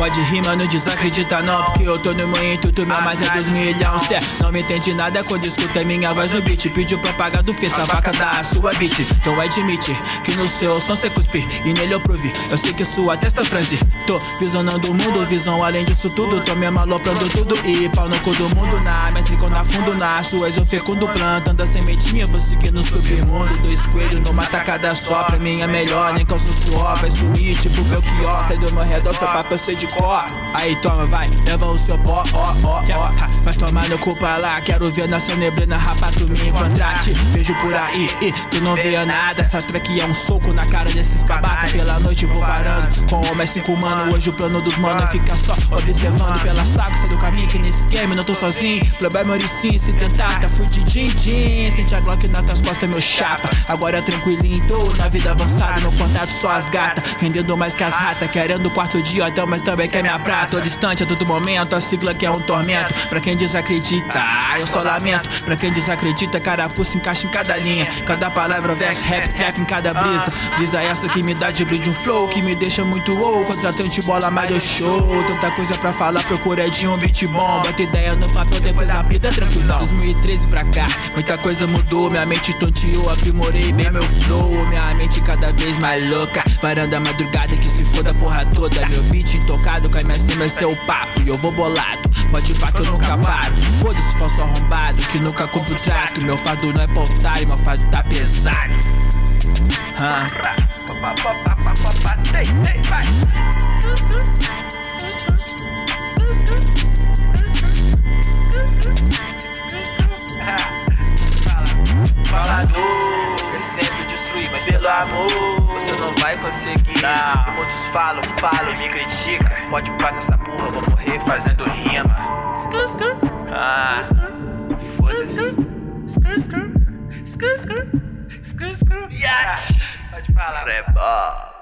Pode rima, não desacredita não, porque eu tô no meu intuito, minha mais é 2 milhões. Cê não me entende nada quando escuta minha voz no beat. Pediu pra pagar do Face, a vaca da sua beat. Então admite que no seu som cê cuspe e nele eu provi. Eu sei que sua testa franze. Tô visionando o mundo, visão além disso tudo. Tô me maloprando tudo e pau no cu do mundo. Na métrica eu na fundo, nas suas eu fecundo. Plantando a sementinha, vou seguir no submundo. 2 coelhos numa tacada só, pra mim é melhor. Nem calço suor, vai sumir tipo Belchior. Sai do meu redor, seu papo eu sei de cor. Aí toma, vai, leva o seu pó, ó. Vai tomar no cu pra lá, quero ver nessa neblina, rapa tu me encontrar. Te vejo por aí, tu não vê nada. Essa track é um soco na cara desses babaca. Pela noite vou parando, com o mais 5 mano. Hoje o plano dos mano é ficar só observando pela saco. Sai do caminho que nesse game não tô sozinho. Problema é sim, se tentar, tá fui de din-din. Sente a Glock nas tuas costas, meu chapa. Agora é tranquilinho, tô na vida avançada. No contato só as gatas, rendendo mais que as ratas. Querendo o quarto dia hotel, mas também quer minha prata. Tô distante a todo momento, a sigla que é um tormento. Pra quem desacredita, eu só lamento. Pra quem desacredita, carapuça encaixa em cada linha. Cada palavra, verso, rap, trap em cada brisa. Brisa essa que me dá de brilho, um flow que me deixa muito wow. Contratante bola, mas deu show. Tanta coisa pra falar, procura de um beat bom. Bota ideia no papel, depois na vida tranquilão. 2013 pra cá, muita coisa mudou. Minha mente tonteou, aprimorei bem meu flow. Minha mente cada vez mais louca. Varanda madrugada que se foda a porra toda. Meu beat intocado, cai mais cima, esse é o papo. E eu vou bolado, pode pá que eu nunca paro. Foda-se, falso arrombado, que nunca compro trato. Meu fardo não é pra otário, meu fardo tá pesado. Falador, eu sempre destruí, mas pelo amor você não vai conseguir. E muitos falam e me critica. Pode parar nessa porra, eu vou morrer fazendo rima. Foda-se. Pode falar.